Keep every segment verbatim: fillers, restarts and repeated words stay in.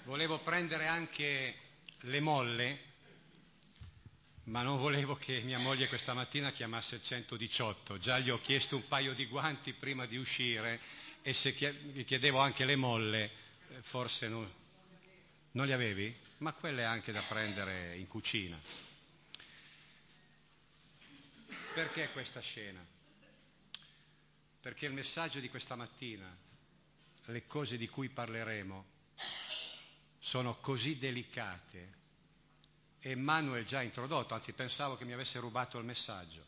Volevo prendere anche le molle, ma non volevo che mia moglie questa mattina chiamasse il centodiciotto. Già gli ho chiesto un paio di guanti prima di uscire e se gli chiedevo anche le molle, forse non, non li avevi? Ma quelle anche da prendere in cucina. Perché questa scena? Perché il messaggio di questa mattina, le cose di cui parleremo, sono così delicate. E Manuel già introdotto, anzi pensavo che mi avesse rubato il messaggio.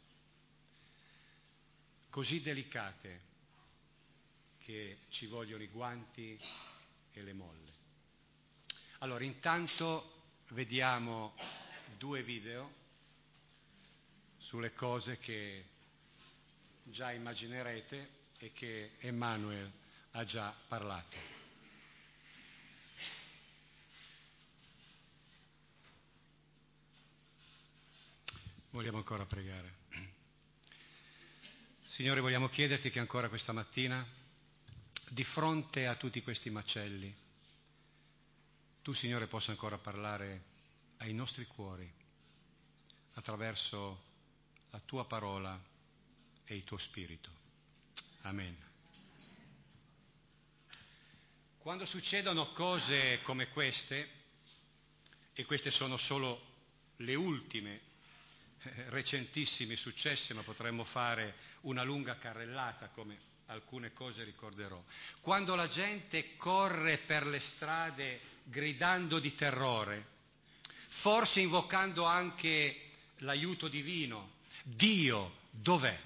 Così delicate che ci vogliono i guanti e le molle. Allora, intanto vediamo due video sulle cose che già immaginerete e che Emanuel ha già parlato. Vogliamo ancora pregare. Signore, vogliamo chiederti che ancora questa mattina, di fronte a tutti questi macelli, tu, Signore, possa ancora parlare ai nostri cuori attraverso la tua parola e il tuo spirito. Amen. Quando succedono cose come queste, e queste sono solo le ultime recentissimi successi, ma potremmo fare una lunga carrellata, come alcune cose ricorderò. Quando la gente corre per le strade gridando di terrore, forse invocando anche l'aiuto divino, Dio, dov'è?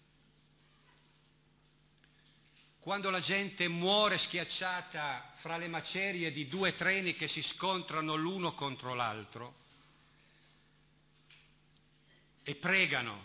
Quando la gente muore schiacciata fra le macerie di due treni che si scontrano l'uno contro l'altro, e pregano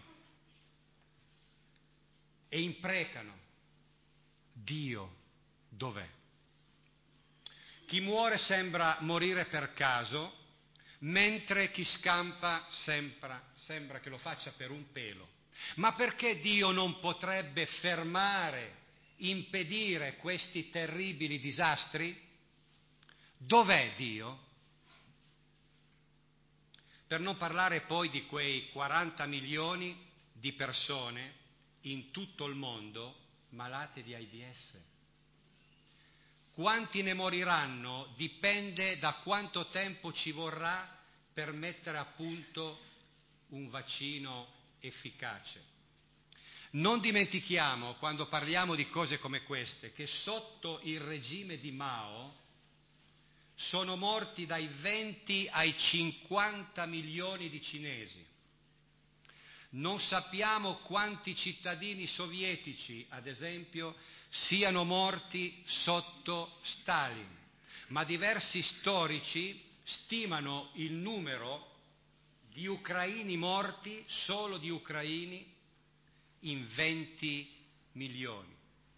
e imprecano, Dio dov'è? Chi muore sembra morire per caso, mentre chi scampa sembra, sembra che lo faccia per un pelo. Ma perché Dio non potrebbe fermare, impedire questi terribili disastri? Dov'è Dio? Per non parlare poi di quei quaranta milioni di persone in tutto il mondo malate di AIDS. Quanti ne moriranno dipende da quanto tempo ci vorrà per mettere a punto un vaccino efficace. Non dimentichiamo, quando parliamo di cose come queste, che sotto il regime di Mao sono morti dai venti ai cinquanta milioni di cinesi. Non sappiamo quanti cittadini sovietici, ad esempio, siano morti sotto Stalin, ma diversi storici stimano il numero di ucraini morti, solo di ucraini, in venti milioni.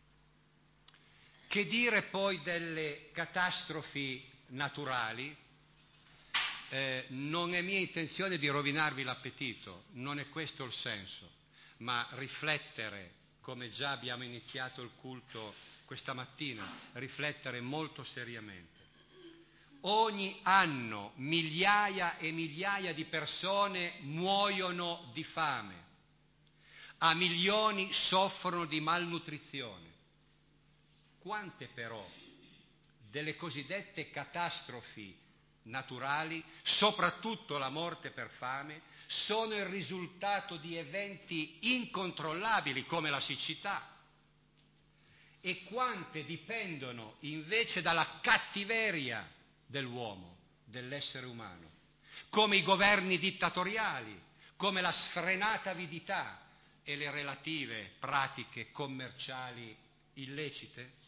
Che dire poi delle catastrofi naturali? Eh, non è mia intenzione di rovinarvi l'appetito, non è questo il senso, ma riflettere, come già abbiamo iniziato il culto questa mattina, riflettere molto seriamente. Ogni anno migliaia e migliaia di persone muoiono di fame, a milioni soffrono di malnutrizione. Quante però delle cosiddette catastrofi naturali, soprattutto la morte per fame, sono il risultato di eventi incontrollabili come la siccità, e quante dipendono invece dalla cattiveria dell'uomo, dell'essere umano, come i governi dittatoriali, come la sfrenata avidità e le relative pratiche commerciali illecite.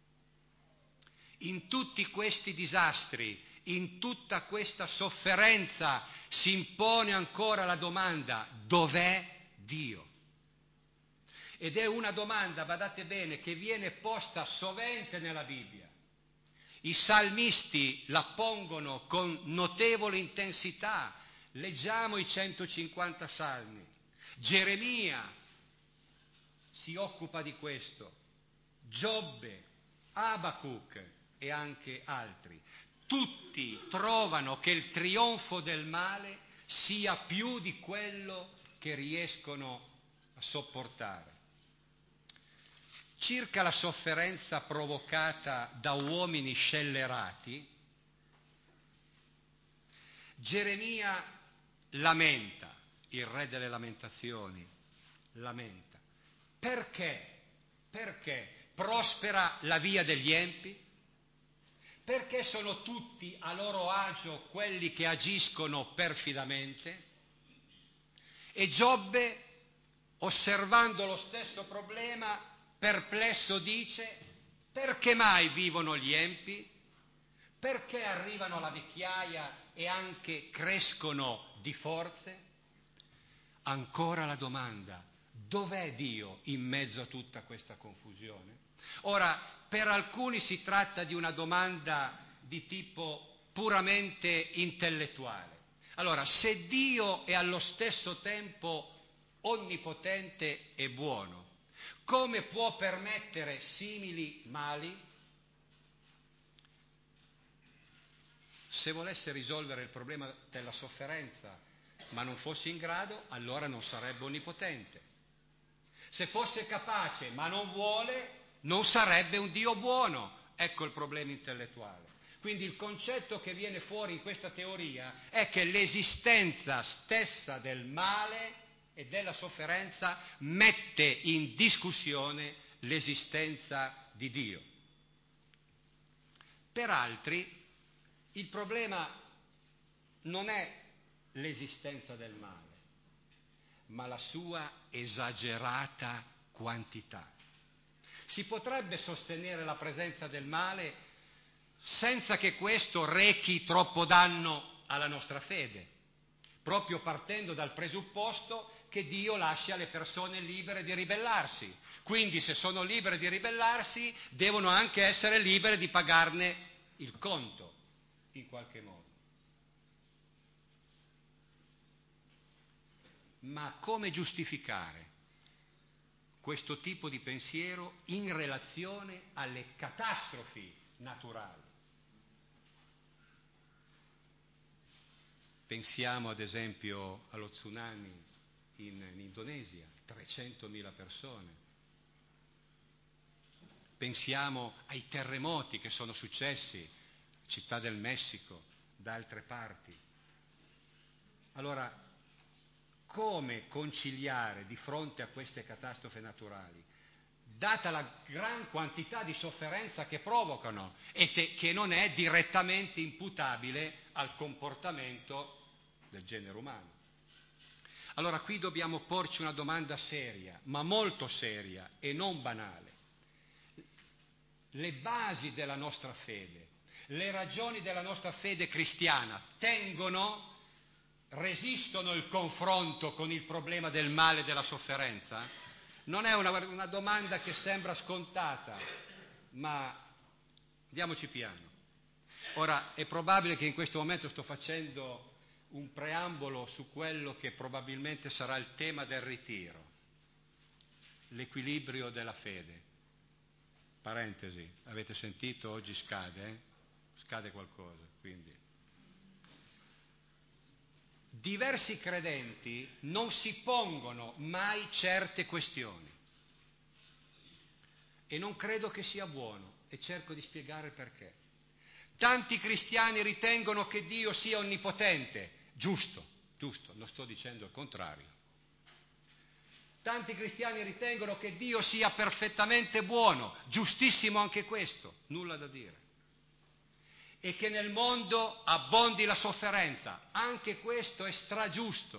In tutti questi disastri, in tutta questa sofferenza, si impone ancora la domanda: dov'è Dio? Ed è una domanda, badate bene, che viene posta sovente nella Bibbia. I salmisti la pongono con notevole intensità. Leggiamo i centocinquanta salmi. Geremia si occupa di questo. Giobbe, Abacuc e anche altri. tutti trovano che il trionfo del male sia più di quello che riescono a sopportare. Circa la sofferenza provocata da uomini scellerati, Geremia lamenta, il re delle lamentazioni, lamenta. Perché? Perché prospera la via degli empi? Perché sono tutti a loro agio quelli che agiscono perfidamente? E Giobbe, osservando lo stesso problema, perplesso dice: perché mai vivono gli empi? Perché arrivano alla vecchiaia e anche crescono di forze? Ancora la domanda: dov'è Dio in mezzo a tutta questa confusione? Ora, per alcuni si tratta di una domanda di tipo puramente intellettuale. Allora, se Dio è allo stesso tempo onnipotente e buono, come può permettere simili mali? Se volesse risolvere il problema della sofferenza, ma non fosse in grado, allora non sarebbe onnipotente. Se fosse capace, ma non vuole, non sarebbe un Dio buono. Ecco il problema intellettuale. Quindi il concetto che viene fuori in questa teoria è che l'esistenza stessa del male e della sofferenza mette in discussione l'esistenza di Dio. Per altri il problema non è l'esistenza del male, ma la sua esagerata quantità. Si potrebbe sostenere la presenza del male senza che questo rechi troppo danno alla nostra fede, proprio partendo dal presupposto che Dio lascia le persone libere di ribellarsi. Quindi, se sono libere di ribellarsi, devono anche essere libere di pagarne il conto, in qualche modo. Ma come giustificare questo tipo di pensiero in relazione alle catastrofi naturali? Pensiamo ad esempio allo tsunami in, in Indonesia, trecentomila persone. Pensiamo ai terremoti che sono successi, Città del Messico, da altre parti. Allora, come conciliare di fronte a queste catastrofi naturali, data la gran quantità di sofferenza che provocano e te, che non è direttamente imputabile al comportamento del genere umano? Allora qui dobbiamo porci una domanda seria, ma molto seria e non banale. Le basi della nostra fede, le ragioni della nostra fede cristiana tengono, resistono il confronto con il problema del male e della sofferenza? Non è una, una domanda che sembra scontata, ma andiamoci piano. Ora, è probabile che in questo momento sto facendo un preambolo su quello che probabilmente sarà il tema del ritiro, l'equilibrio della fede. Parentesi, avete sentito? Oggi scade, eh? Scade qualcosa, quindi. Diversi credenti non si pongono mai certe questioni e non credo che sia buono, e cerco di spiegare perché. Tanti cristiani ritengono che Dio sia onnipotente, giusto, giusto, non sto dicendo il contrario. Tanti cristiani ritengono che Dio sia perfettamente buono, giustissimo anche questo, nulla da dire. E che nel mondo abbondi la sofferenza, anche questo è stragiusto.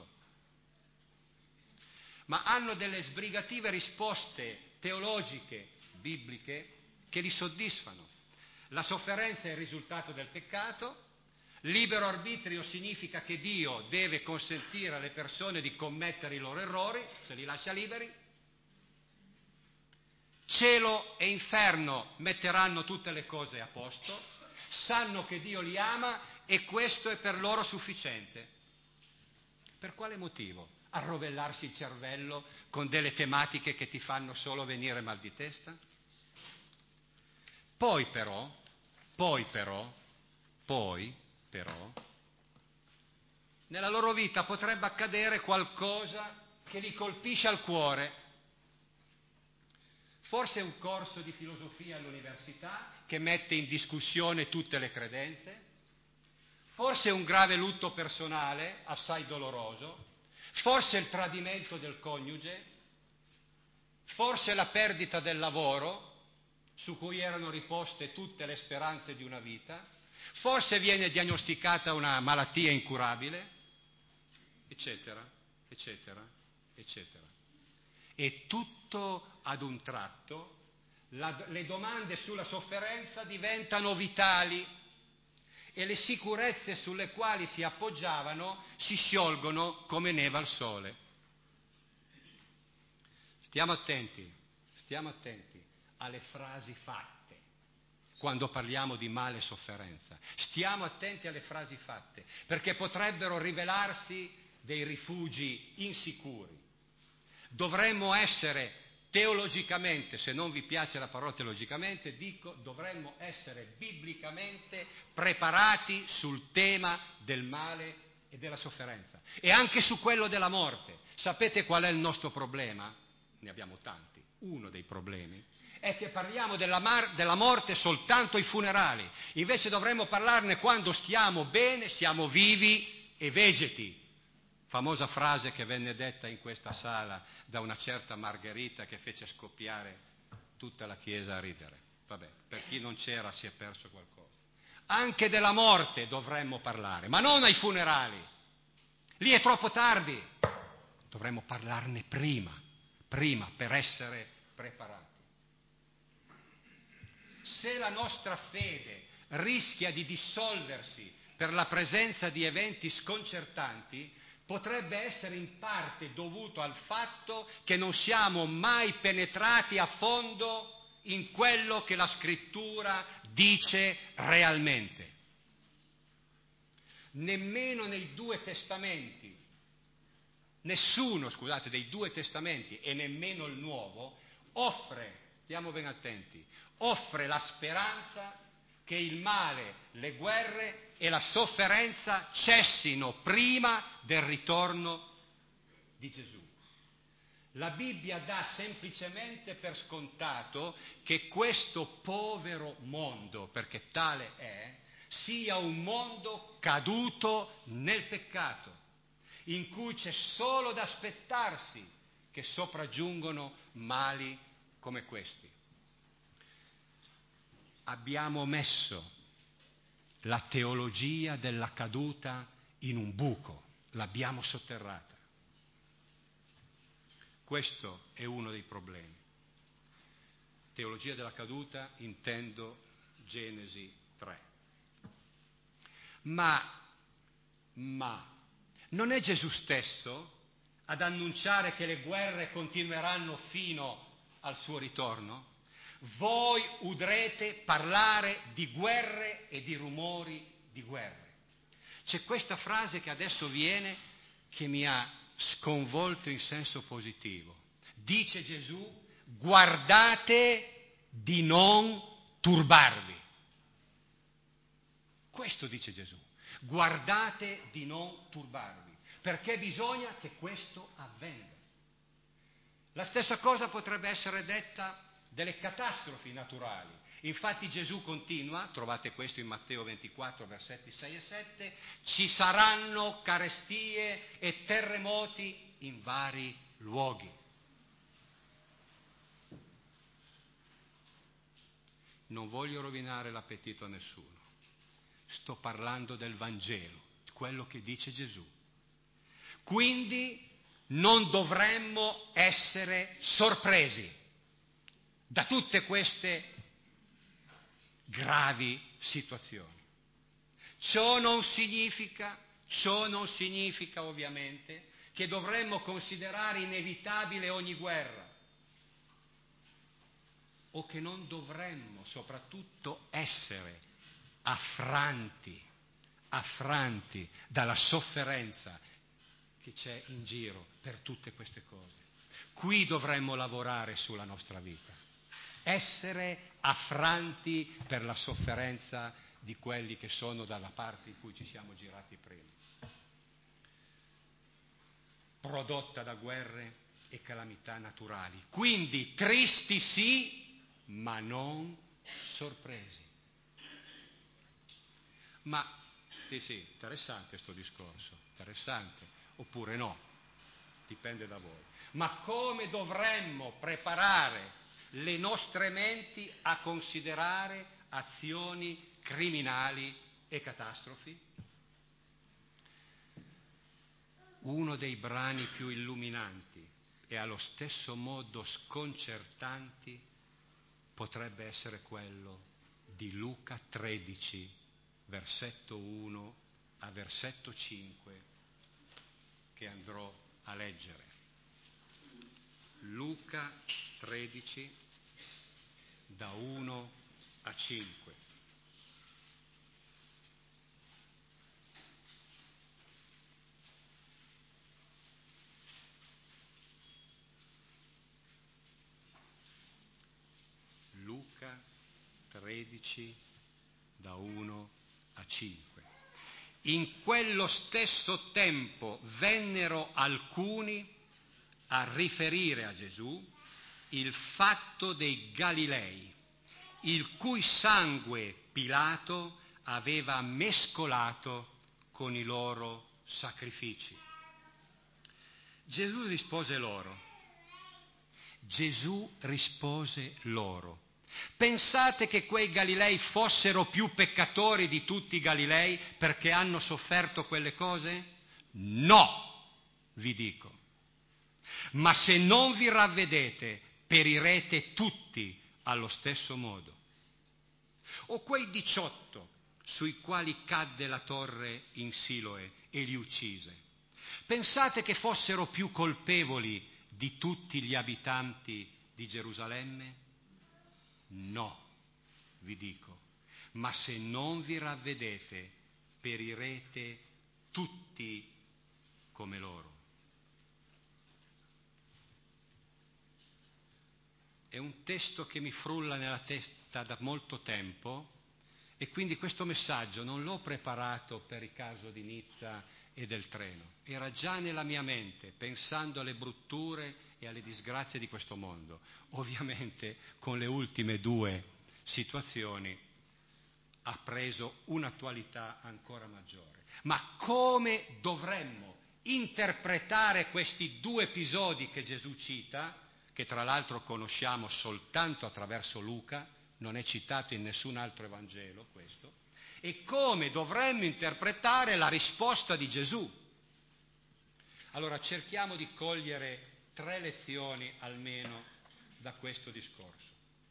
Ma hanno delle sbrigative risposte teologiche, bibliche, che li soddisfano. La sofferenza è il risultato del peccato, libero arbitrio significa che Dio deve consentire alle persone di commettere i loro errori, se li lascia liberi. Cielo e inferno metteranno tutte le cose a posto, sanno che Dio li ama e questo è per loro sufficiente. Per quale motivo arrovellarsi il cervello con delle tematiche che ti fanno solo venire mal di testa? Poi però, poi però, Poi, però, nella loro vita potrebbe accadere qualcosa che li colpisce al cuore. Forse un corso di filosofia all'università che mette in discussione tutte le credenze, forse un grave lutto personale assai doloroso, forse il tradimento del coniuge, forse la perdita del lavoro su cui erano riposte tutte le speranze di una vita, forse viene diagnosticata una malattia incurabile, eccetera, eccetera, eccetera. E tutto ad un tratto la, le domande sulla sofferenza diventano vitali e le sicurezze sulle quali si appoggiavano si sciolgono come neve al sole. Stiamo attenti, stiamo attenti alle frasi fatte quando parliamo di male e sofferenza. Stiamo attenti alle frasi fatte, perché potrebbero rivelarsi dei rifugi insicuri. Dovremmo essere teologicamente, se non vi piace la parola teologicamente, dico dovremmo essere biblicamente preparati sul tema del male e della sofferenza e anche su quello della morte. Sapete qual è il nostro problema? Ne abbiamo tanti. Uno dei problemi è che parliamo della, mar- della morte soltanto ai funerali, invece dovremmo parlarne quando stiamo bene, siamo vivi e vegeti. Famosa frase che venne detta in questa sala da una certa Margherita che fece scoppiare tutta la chiesa a ridere. Vabbè, per chi non c'era si è perso qualcosa. Anche della morte dovremmo parlare, ma non ai funerali. Lì è troppo tardi. Dovremmo parlarne prima, prima per essere preparati. Se la nostra fede rischia di dissolversi per la presenza di eventi sconcertanti, potrebbe essere in parte dovuto al fatto che non siamo mai penetrati a fondo in quello che la scrittura dice realmente. Nemmeno nei due testamenti, nessuno, scusate, dei due testamenti e nemmeno il nuovo offre, stiamo ben attenti, offre la speranza che il male, le guerre e la sofferenza cessino prima del ritorno di Gesù. La Bibbia dà semplicemente per scontato che questo povero mondo, perché tale è, sia un mondo caduto nel peccato, in cui c'è solo da aspettarsi che sopraggiungono mali come questi. Abbiamo messo la teologia della caduta in un buco, l'abbiamo sotterrata. Questo è uno dei problemi. Teologia della caduta intendo Genesi tre. Ma, ma, non è Gesù stesso ad annunciare che le guerre continueranno fino al suo ritorno? Voi udrete parlare di guerre e di rumori di guerre. C'è questa frase che adesso viene che mi ha sconvolto in senso positivo. Dice Gesù: guardate di non turbarvi. Questo dice Gesù. Guardate di non turbarvi, perché bisogna che questo avvenga. La stessa cosa potrebbe essere detta delle catastrofi naturali. Infatti Gesù continua, trovate questo in Matteo ventiquattro, versetti sei e sette, ci saranno carestie e terremoti in vari luoghi. Non voglio rovinare l'appetito a nessuno. Sto parlando del Vangelo, quello che dice Gesù. Quindi non dovremmo essere sorpresi da tutte queste gravi situazioni. Ciò non significa, ciò non significa ovviamente che dovremmo considerare inevitabile ogni guerra o che non dovremmo soprattutto essere affranti, affranti dalla sofferenza che c'è in giro per tutte queste cose. Qui dovremmo lavorare sulla nostra vita, essere affranti per la sofferenza di quelli che sono dalla parte in cui ci siamo girati prima. Prodotta da guerre e calamità naturali. Quindi tristi sì, ma non sorpresi. Ma sì, sì, interessante sto discorso, interessante, oppure no, dipende da voi. Ma come dovremmo preparare le nostre menti a considerare azioni criminali e catastrofi? Uno dei brani più illuminanti e allo stesso modo sconcertanti potrebbe essere quello di Luca tredici, versetto uno a versetto cinque, che andrò a leggere. Luca tredici, da uno a cinque. Luca tredici, da uno a cinque. In quello stesso tempo vennero alcuni a riferire a Gesù il fatto dei Galilei, il cui sangue Pilato aveva mescolato con i loro sacrifici. Gesù rispose loro, Gesù rispose loro, pensate che quei Galilei fossero più peccatori di tutti i Galilei perché hanno sofferto quelle cose? No, vi dico. Ma se non vi ravvedete, perirete tutti allo stesso modo. O quei diciotto sui quali cadde la torre in Siloe e li uccise, pensate che fossero più colpevoli di tutti gli abitanti di Gerusalemme? No, vi dico, ma se non vi ravvedete, perirete tutti come loro. È un testo che mi frulla nella testa da molto tempo e quindi questo messaggio non l'ho preparato per il caso di Nizza e del treno. Era già nella mia mente, pensando alle brutture e alle disgrazie di questo mondo. Ovviamente con le ultime due situazioni ha preso un'attualità ancora maggiore. Ma come dovremmo interpretare questi due episodi che Gesù cita, che tra l'altro conosciamo soltanto attraverso Luca, non è citato in nessun altro Evangelo questo, e come dovremmo interpretare la risposta di Gesù? Allora cerchiamo di cogliere tre lezioni almeno da questo discorso.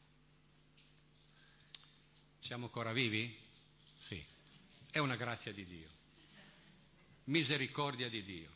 Siamo ancora vivi? Sì. È una grazia di Dio. Misericordia di Dio.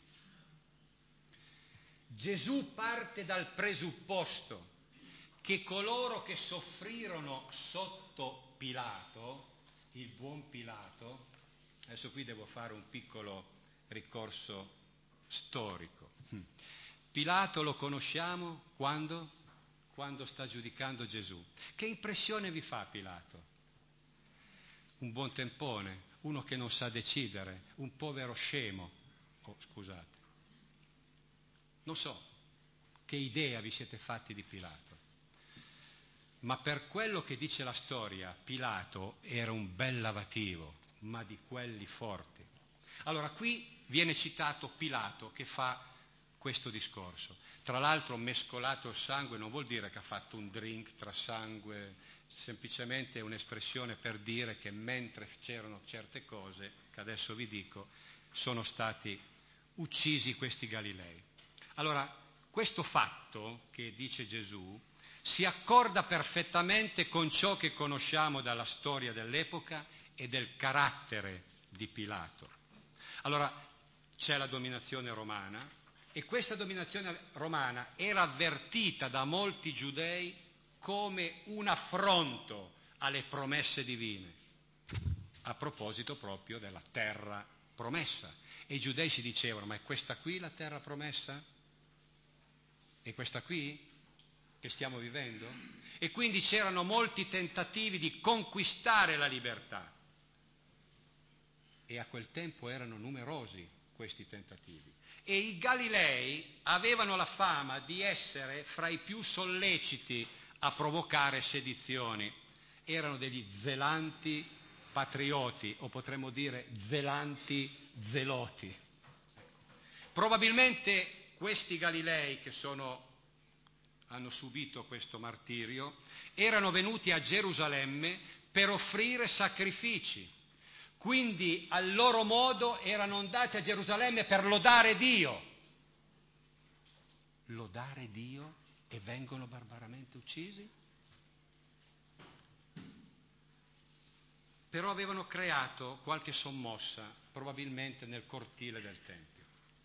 Gesù parte dal presupposto che coloro che soffrirono sotto Pilato, il buon Pilato, adesso qui devo fare un piccolo ricorso storico. Pilato lo conosciamo quando? Quando sta giudicando Gesù. Che impressione vi fa Pilato? Un buon tempone, uno che non sa decidere, un povero scemo. Oh, scusate. Non so che idea vi siete fatti di Pilato, ma per quello che dice la storia, Pilato era un bel lavativo, ma di quelli forti. Allora qui viene citato Pilato che fa questo discorso. Tra l'altro mescolato il sangue non vuol dire che ha fatto un drink tra sangue, semplicemente è un'espressione per dire che mentre c'erano certe cose, che adesso vi dico, sono stati uccisi questi Galilei. Allora, questo fatto che dice Gesù si accorda perfettamente con ciò che conosciamo dalla storia dell'epoca e del carattere di Pilato. Allora, c'è la dominazione romana e questa dominazione romana era avvertita da molti giudei come un affronto alle promesse divine, a proposito proprio della terra promessa. E i giudei si dicevano, ma è questa qui la terra promessa? È questa qui che stiamo vivendo? E quindi c'erano molti tentativi di conquistare la libertà. e a quel tempo erano numerosi questi tentativi. E i Galilei avevano la fama di essere fra i più solleciti a provocare sedizioni. Erano degli zelanti patrioti, o potremmo dire zelanti zeloti. Probabilmente questi Galilei che sono, hanno subito questo martirio erano venuti a Gerusalemme per offrire sacrifici. Quindi al loro modo erano andati a Gerusalemme per lodare Dio. Lodare Dio e vengono barbaramente uccisi? Però avevano creato qualche sommossa, probabilmente nel cortile del Tempio.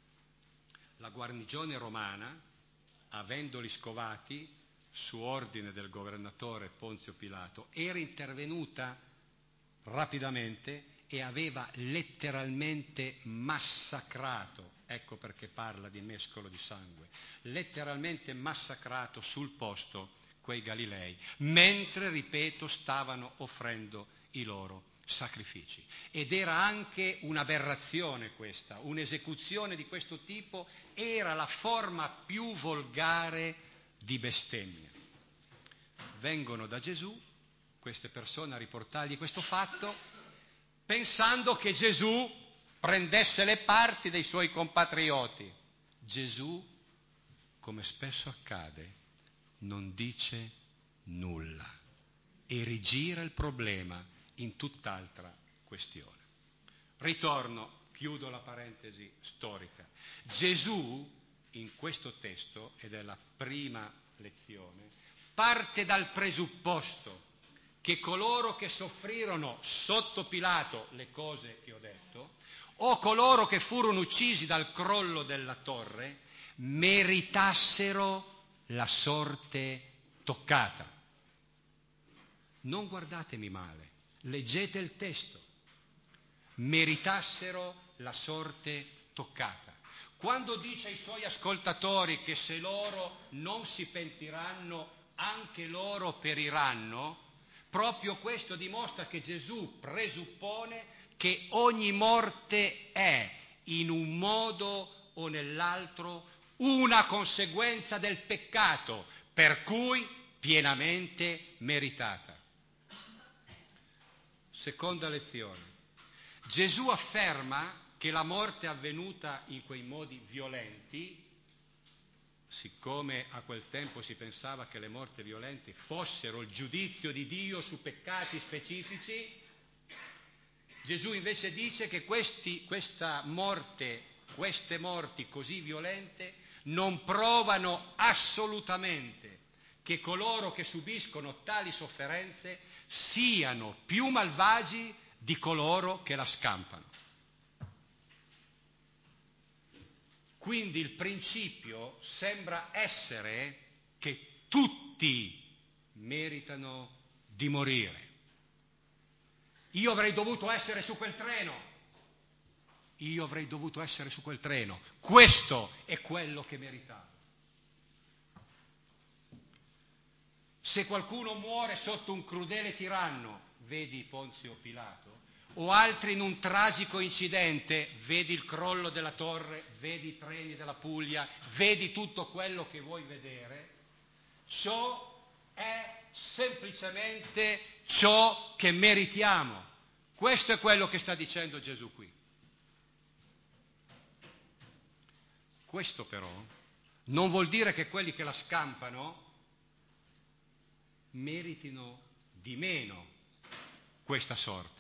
La guarnigione romana, avendoli scovati, su ordine del governatore Ponzio Pilato, era intervenuta rapidamente e aveva letteralmente massacrato, ecco perché parla di mescolo di sangue, letteralmente massacrato sul posto quei Galilei, mentre, ripeto, stavano offrendo i loro sacrifici. Ed era anche un'aberrazione questa, un'esecuzione di questo tipo era la forma più volgare di bestemmia. Vengono da Gesù queste persone a riportargli questo fatto, pensando che Gesù prendesse le parti dei suoi compatrioti. Gesù, come spesso accade, non dice nulla e rigira il problema in tutt'altra questione. Ritorno, chiudo la parentesi storica. Gesù, in questo testo, ed è la prima lezione, parte dal presupposto che coloro che soffrirono sotto Pilato le cose che ho detto, o coloro che furono uccisi dal crollo della torre, meritassero la sorte toccata. Non guardatemi male, leggete il testo. Meritassero la sorte toccata. Quando dice ai suoi ascoltatori che se loro non si pentiranno, anche loro periranno, proprio questo dimostra che Gesù presuppone che ogni morte è, in un modo o nell'altro, una conseguenza del peccato, per cui pienamente meritata. Seconda lezione. Gesù afferma che la morte è avvenuta in quei modi violenti, siccome a quel tempo si pensava che le morti violente fossero il giudizio di Dio su peccati specifici, Gesù invece dice che questi, questa morte, queste morti così violente non provano assolutamente che coloro che subiscono tali sofferenze siano più malvagi di coloro che la scampano. Quindi il principio sembra essere che tutti meritano di morire. Io avrei dovuto essere su quel treno. Io avrei dovuto essere su quel treno. Questo è quello che meritavo. Se qualcuno muore sotto un crudele tiranno, vedi Ponzio Pilato, o altri in un tragico incidente, vedi il crollo della torre, vedi i treni della Puglia, vedi tutto quello che vuoi vedere, ciò è semplicemente ciò che meritiamo. Questo è quello che sta dicendo Gesù qui. Questo però non vuol dire che quelli che la scampano meritino di meno questa sorte.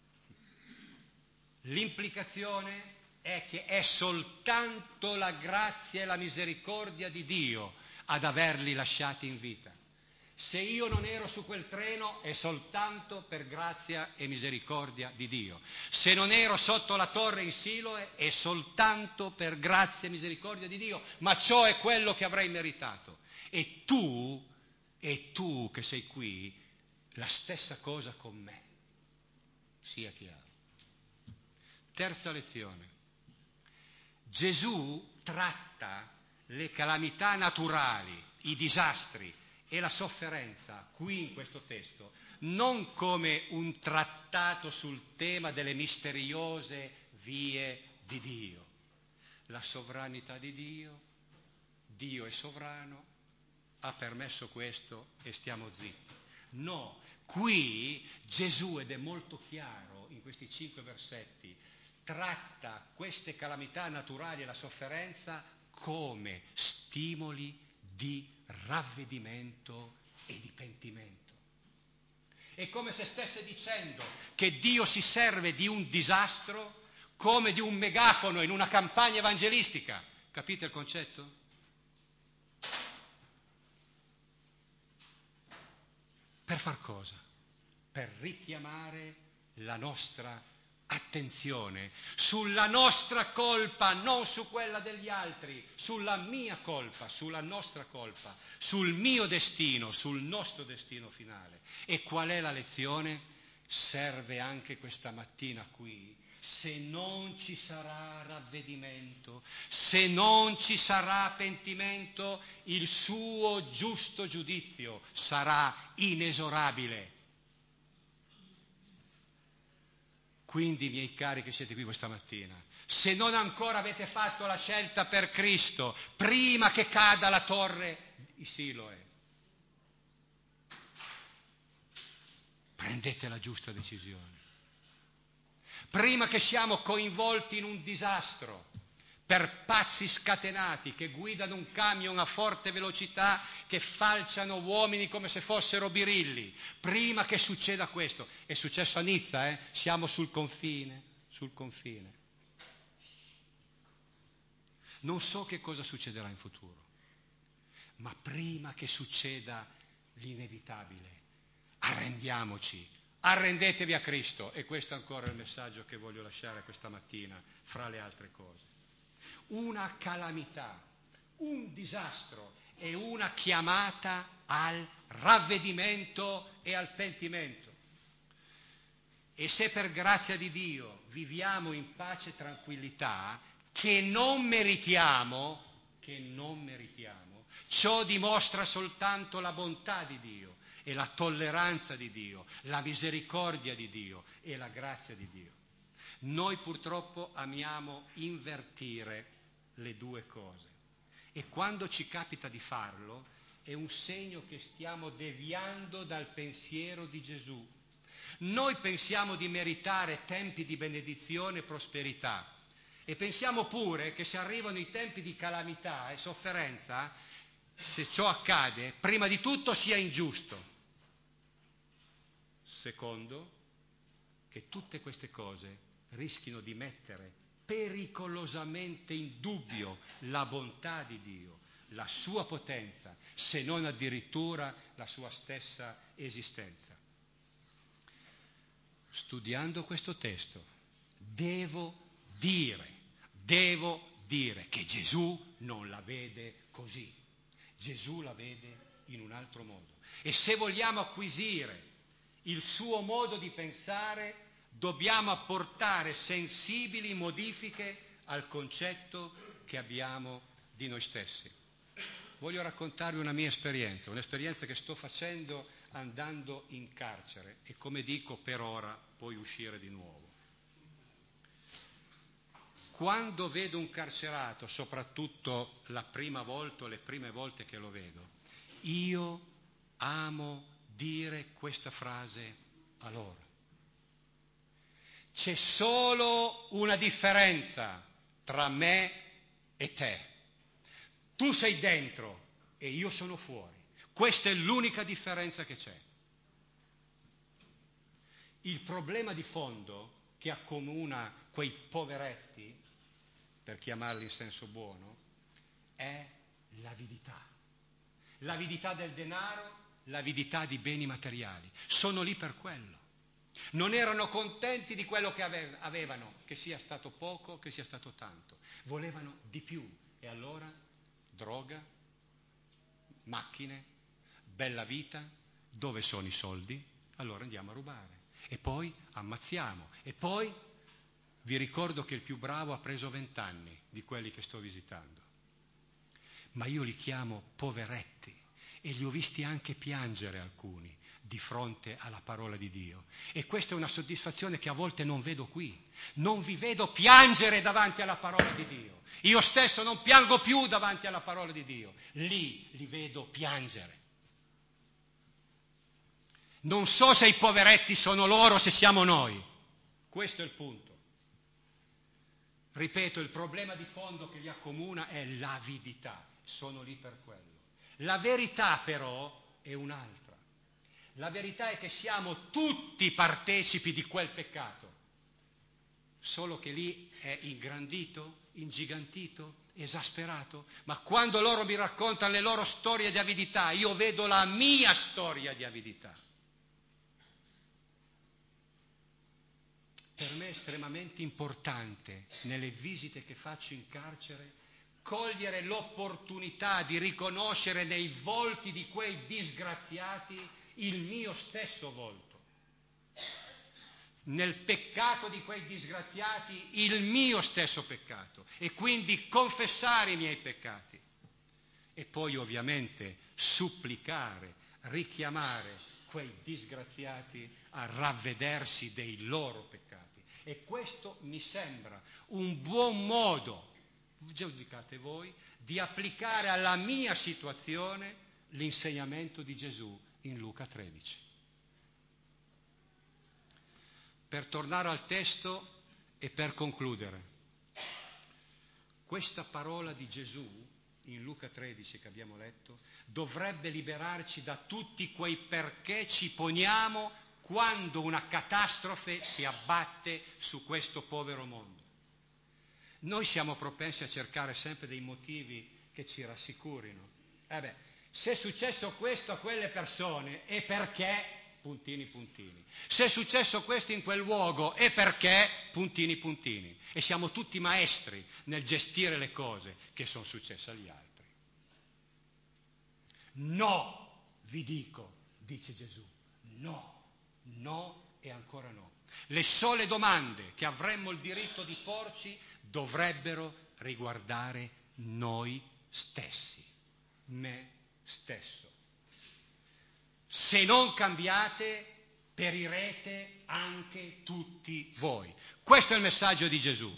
L'implicazione è che è soltanto la grazia e la misericordia di Dio ad averli lasciati in vita. Se io non ero su quel treno è soltanto per grazia e misericordia di Dio. Se non ero sotto la torre in Siloe è soltanto per grazia e misericordia di Dio, ma ciò è quello che avrei meritato. E tu, e tu che sei qui, la stessa cosa con me. Sia chiaro. Terza lezione. Gesù tratta le calamità naturali, i disastri e la sofferenza, qui in questo testo, non come un trattato sul tema delle misteriose vie di Dio. La sovranità di Dio, Dio è sovrano, ha permesso questo e stiamo zitti. No, qui Gesù, ed è molto chiaro in questi cinque versetti, tratta queste calamità naturali e la sofferenza come stimoli di ravvedimento e di pentimento. È come se stesse dicendo che Dio si serve di un disastro come di un megafono in una campagna evangelistica. Capite il concetto? Per far cosa? Per richiamare la nostra attenzione sulla nostra colpa, non su quella degli altri, sulla mia colpa, sulla nostra colpa, sul mio destino, sul nostro destino finale. E qual è la lezione? Serve anche questa mattina qui. Se non ci sarà ravvedimento, se non ci sarà pentimento, il suo giusto giudizio sarà inesorabile. Quindi, miei cari che siete qui questa mattina, se non ancora avete fatto la scelta per Cristo, prima che cada la torre di Siloe, prendete la giusta decisione. Prima che siamo coinvolti in un disastro per pazzi scatenati che guidano un camion a forte velocità, che falciano uomini come se fossero birilli, prima che succeda questo, è successo a Nizza, eh? Siamo sul confine, sul confine. Non so che cosa succederà in futuro, ma prima che succeda l'inevitabile, arrendiamoci. Arrendetevi a Cristo, e questo è ancora il messaggio che voglio lasciare questa mattina, fra le altre cose. Una calamità, un disastro e una chiamata al ravvedimento e al pentimento. E se per grazia di Dio viviamo in pace e tranquillità, che non meritiamo, che non meritiamo, ciò dimostra soltanto la bontà di Dio e la tolleranza di Dio, la misericordia di Dio e la grazia di Dio. Noi purtroppo amiamo invertire le due cose, e quando ci capita di farlo è un segno che stiamo deviando dal pensiero di Gesù. Noi pensiamo di meritare tempi di benedizione e prosperità, e pensiamo pure che se arrivano i tempi di calamità e sofferenza, se ciò accade, prima di tutto sia ingiusto. Secondo, che tutte queste cose rischino di mettere pericolosamente in dubbio la bontà di Dio, la sua potenza, se non addirittura la sua stessa esistenza. Studiando questo testo, devo dire, devo dire che Gesù non la vede così. Gesù la vede in un altro modo. E se vogliamo acquisire il suo modo di pensare, dobbiamo apportare sensibili modifiche al concetto che abbiamo di noi stessi. Voglio raccontarvi una mia esperienza, un'esperienza che sto facendo andando in carcere e, come dico, per ora puoi uscire di nuovo. Quando vedo un carcerato, soprattutto la prima volta o le prime volte che lo vedo, io amo dire questa frase a loro. C'è solo una differenza tra me e te. Tu sei dentro e io sono fuori. Questa è l'unica differenza che c'è. Il problema di fondo che accomuna quei poveretti, per chiamarli in senso buono, è l'avidità. L'avidità del denaro, l'avidità di beni materiali. Sono lì per quello. Non erano contenti di quello che avevano, che sia stato poco, che sia stato tanto. Volevano di più. E allora droga, macchine, bella vita. Dove sono i soldi? Allora andiamo a rubare. E poi ammazziamo. E poi vi ricordo che il più bravo ha preso vent'anni di quelli che sto visitando. Ma io li chiamo poveretti. e li ho visti anche piangere alcuni di fronte alla parola di Dio. E questa è una soddisfazione che a volte non vedo qui. Non vi vedo piangere davanti alla parola di Dio. Io stesso non piango più davanti alla parola di Dio. Lì li vedo piangere. Non so se i poveretti sono loro o se siamo noi. Questo è il punto. Ripeto, il problema di fondo che li accomuna è l'avidità. Sono lì per quello. La verità però è un'altra. La verità è che siamo tutti partecipi di quel peccato. Solo che lì è ingrandito, ingigantito, esasperato. Ma quando loro mi raccontano le loro storie di avidità, io vedo la mia storia di avidità. Per me è estremamente importante, nelle visite che faccio in carcere, cogliere l'opportunità di riconoscere nei volti di quei disgraziati il mio stesso volto. Nel peccato di quei disgraziati il mio stesso peccato e quindi confessare i miei peccati e poi ovviamente supplicare, richiamare quei disgraziati a ravvedersi dei loro peccati. E questo mi sembra un buon modo, giudicate voi, di applicare alla mia situazione l'insegnamento di Gesù in Luca tredici. Per tornare al testo e per concludere, questa parola di Gesù in Luca tredici che abbiamo letto dovrebbe liberarci da tutti quei perché ci poniamo quando una catastrofe si abbatte su questo povero mondo. Noi siamo propensi a cercare sempre dei motivi che ci rassicurino. Eh beh, se è successo questo a quelle persone è perché puntini puntini. Se è successo questo in quel luogo è perché puntini puntini. E siamo tutti maestri nel gestire le cose che sono successe agli altri. No, vi dico, dice Gesù, no, no e ancora no. Le sole domande che avremmo il diritto di porci dovrebbero riguardare noi stessi, me stesso. Se non cambiate, perirete anche tutti voi. Questo è il messaggio di Gesù.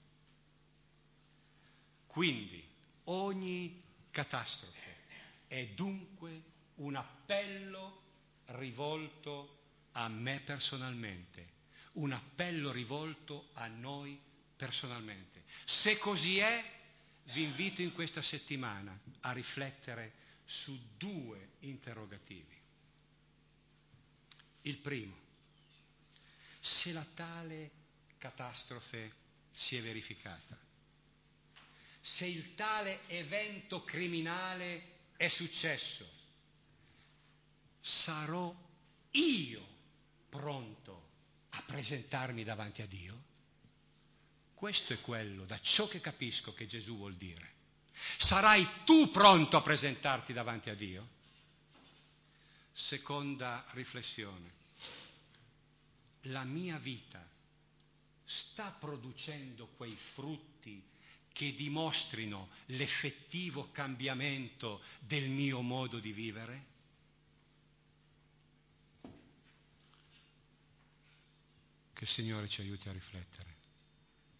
Quindi ogni catastrofe è dunque un appello rivolto a me personalmente, un appello rivolto a noi personalmente. Se così è, vi invito in questa settimana a riflettere su due interrogativi. Il primo, se la tale catastrofe si è verificata, se il tale evento criminale è successo, sarò io pronto a presentarmi davanti a Dio? Questo è quello, da ciò che capisco, che Gesù vuol dire. Sarai tu pronto a presentarti davanti a Dio? Seconda riflessione. La mia vita sta producendo quei frutti che dimostrino l'effettivo cambiamento del mio modo di vivere? Che il Signore ci aiuti a riflettere.